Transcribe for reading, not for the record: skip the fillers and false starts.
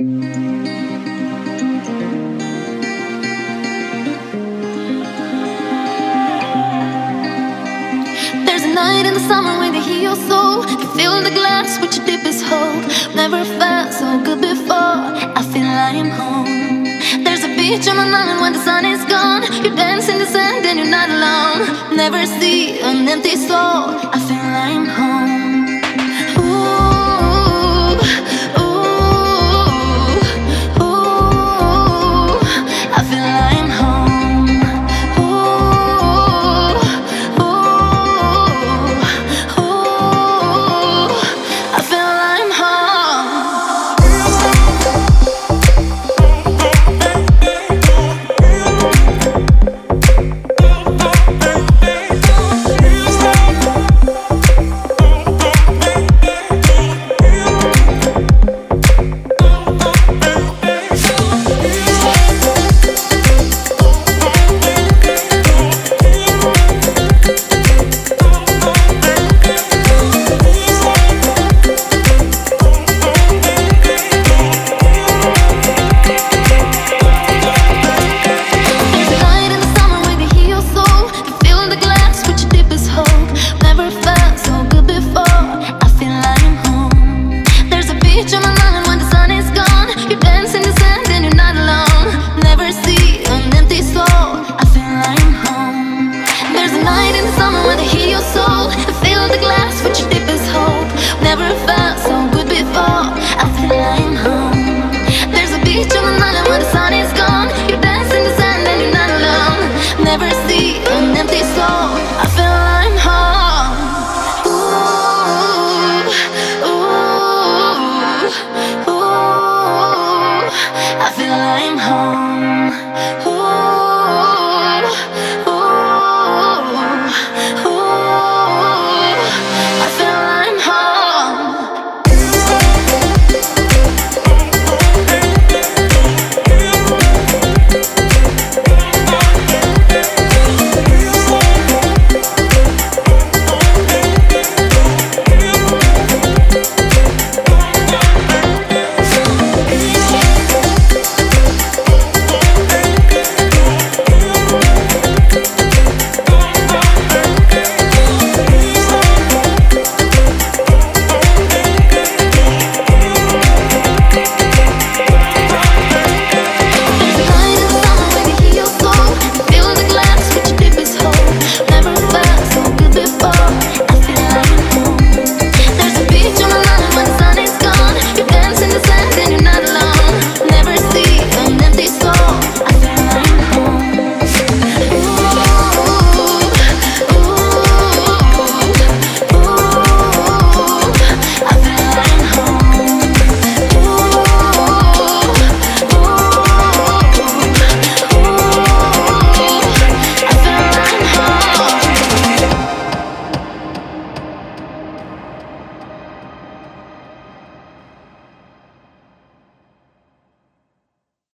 There's a night in the summer when you hear your soul. You fill the glass with your deepest hope. Never felt so good before. I feel I am home. There's a beach on an island when the sun is gone. You dance in the sand and you're not alone. Never see an empty soul. I feel I am home. Ooh, ooh, ooh. I feel I am home. Ooh, ooh, ooh. I feel I'm home. Ooh.